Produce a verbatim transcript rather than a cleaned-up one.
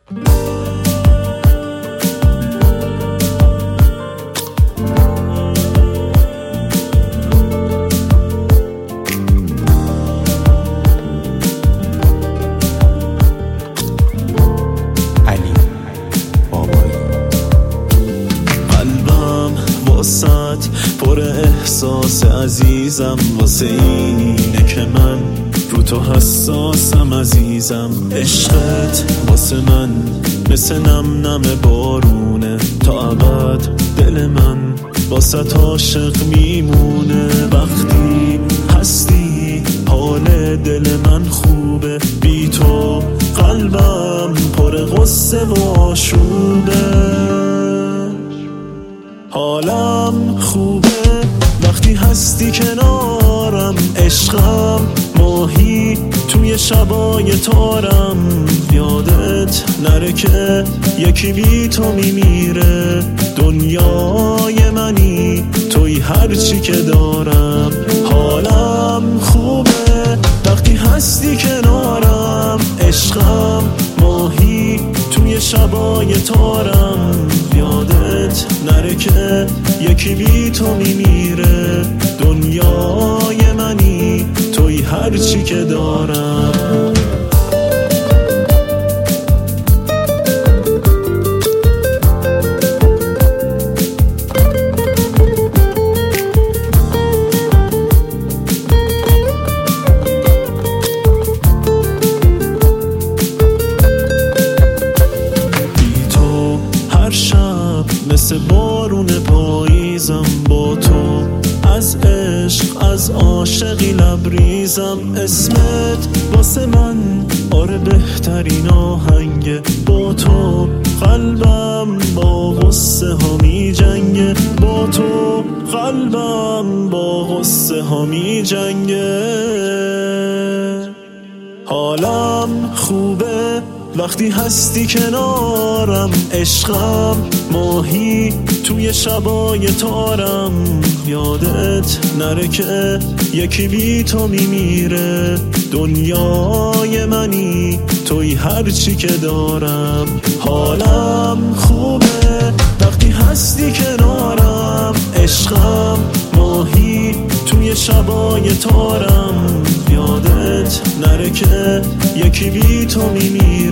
واسط پر احساس عزیزم، واسه اینه که من رو تو حساسم عزیزم. عشقت واسه من مثل نم نم بارونه، تا ابد دل من واسه عاشق میمونه. وقتی هستی حال دل من خوبه، بی تو قلبم پر غصه و آشوبه. حالم خوبه وقتی هستی کنارم، عشقم ماهی توی شبای تارم. یادت نره که یکی بی تو میمیره، دنیای منی توی هرچی که دارم. حالم خوبه وقتی هستی کنارم، عشقم ماهی توی شبای تارم. یادت نره که یکی بی تو میمیره، دنیای منی توی هرچی که دارم. مثل بارون پاییزم با تو، از عشق از عاشقی لبریزم. اسمت واسه من آره بهترین آهنگه، با تو قلبم با غصه ها می جنگه، با تو قلبم با غصه ها می جنگه. حالم خوبه وقتی هستی کنارم، عشقم ماهی توی شبای تارم. یادت نره که یکی بی تو میمیره، دنیای منی توی هرچی که دارم. حالم خوبه وقتی هستی کنارم، عشقم ماهی توی شبای تارم. یادت نره که یکی بی تو میمیره،